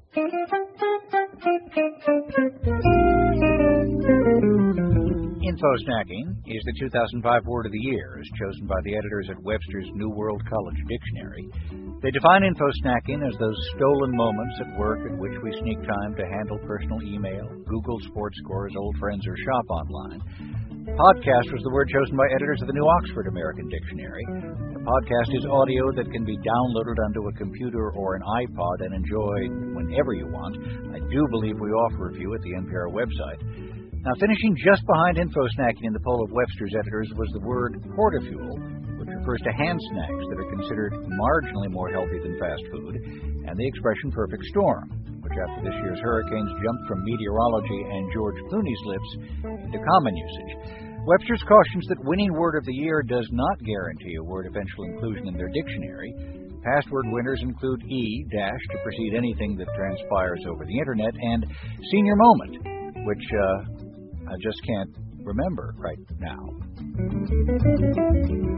Infosnacking is the 2005 word of the year, as chosen by the editors at Webster's New World College Dictionary. They define infosnacking as those stolen moments at work at which we sneak time to handle personal email, Google sports scores, old friends, or shop online. Podcast was the word chosen by editors of the New Oxford American Dictionary. A podcast is audio that can be downloaded onto a computer or an iPod and enjoyed whenever you want. I do believe we offer a review at the NPR website. Now, finishing just behind infosnacking in the poll of Webster's editors was the word portafuel, which refers to hand snacks that are considered marginally more healthy than fast food, and the expression perfect storm, which after this year's hurricanes jumped from meteorology and George Clooney's lips into common usage. Webster's cautions that winning word of the year does not guarantee a word eventual inclusion in their dictionary. Past word winners include E- to precede anything that transpires over the internet, and senior moment, which I just can't remember right now.